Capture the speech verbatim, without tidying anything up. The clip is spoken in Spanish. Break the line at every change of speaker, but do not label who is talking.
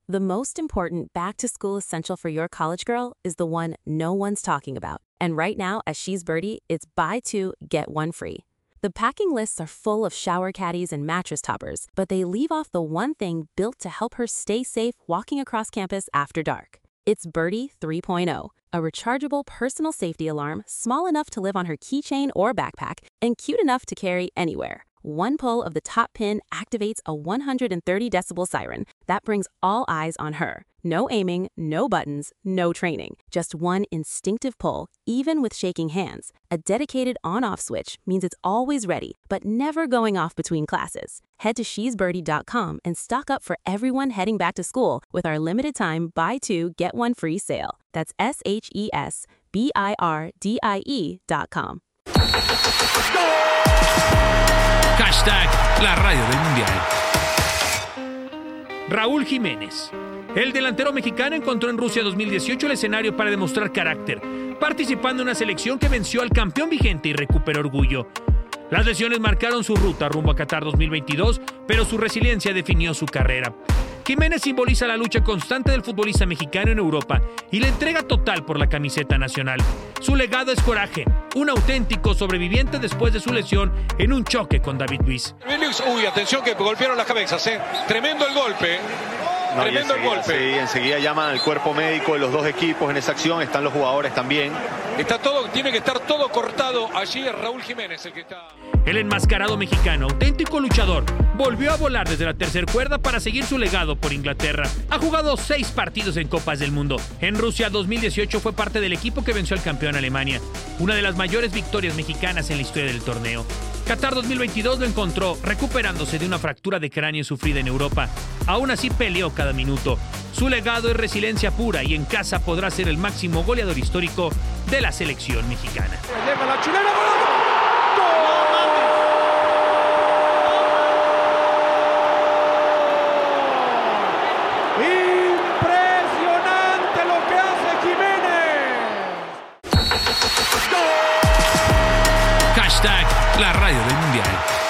The most important back-to-school essential for your college girl is the one no one's talking about. And right now, at She's Birdie, it's buy two, get one free. The packing lists are full of shower caddies and mattress toppers, but they leave off the one thing built to help her stay safe walking across campus after dark. It's Birdie three point oh, a rechargeable personal safety alarm small enough to live on her keychain or backpack and cute enough to carry anywhere. One pull of the top pin activates a one hundred thirty decibel siren that brings all eyes on her. No aiming, no buttons, no training. Just one instinctive pull, even with shaking hands. A dedicated on-off switch means it's always ready, but never going off between classes. Head to she's birdie dot com and stock up for everyone heading back to school with our limited time buy two, get one free sale. That's S H E S B I R D I E dot com.
Hashtag la radio del mundial. Raúl Jiménez. El delantero mexicano encontró en Rusia dos mil dieciocho el escenario para demostrar carácter, participando en una selección que venció al campeón vigente y recuperó orgullo. Las lesiones marcaron su ruta rumbo a Qatar dos mil veintidós, pero su resiliencia definió su carrera. Jiménez simboliza la lucha constante del futbolista mexicano en Europa y la entrega total por la camiseta nacional. Su legado es coraje, un auténtico sobreviviente después de su lesión en un choque con David Luiz.
Uy, atención que golpearon las cabezas, ¿eh? Tremendo el golpe.
No,
Tremendo el golpe.
Sí, enseguida llaman al cuerpo médico de los dos equipos en esa acción, están los jugadores también.
Está todo, tiene que estar todo cortado. Allí es Raúl Jiménez el que está.
El enmascarado mexicano, auténtico luchador, volvió a volar desde la tercer cuerda para seguir su legado por Inglaterra. Ha jugado seis partidos en Copas del Mundo. En Rusia dos mil dieciocho fue parte del equipo que venció al campeón Alemania, una de las mayores victorias mexicanas en la historia del torneo. Qatar dos mil veintidós lo encontró recuperándose de una fractura de cráneo sufrida en Europa. Aún así peleó cada minuto. Su legado es resiliencia pura y en casa podrá ser el máximo goleador histórico de la selección mexicana.
Llega la chilena, ¡gol! ¡Impresionante lo que hace Jiménez!
Hashtag la radio del mundial.